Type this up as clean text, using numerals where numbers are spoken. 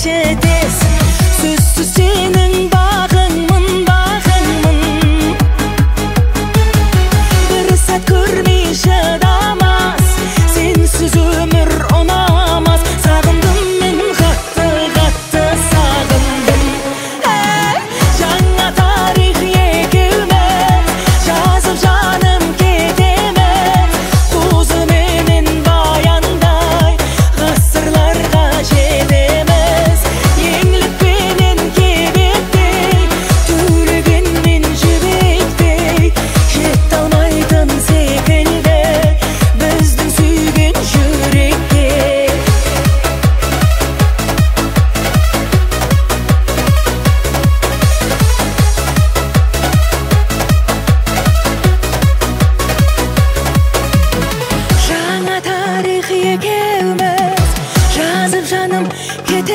жетесің. Сөзсіз сенің бағыңмын, бағыңмын. Бір сәт көрмей шыдамас, сенсіз өмір ұнамас. Сағындым мен қатты, қатты сағындым. Жаңа тарих екеуміз, жазып жаным кетеміз. Қозыменен баяндай ғасырларға жетеміз. Еңлікпенен кебектей, төлегенмен жібектей, жете алмайтын секілді біздің сүйген жүрекке. Жаңа тарих екеуміз, жазып жаным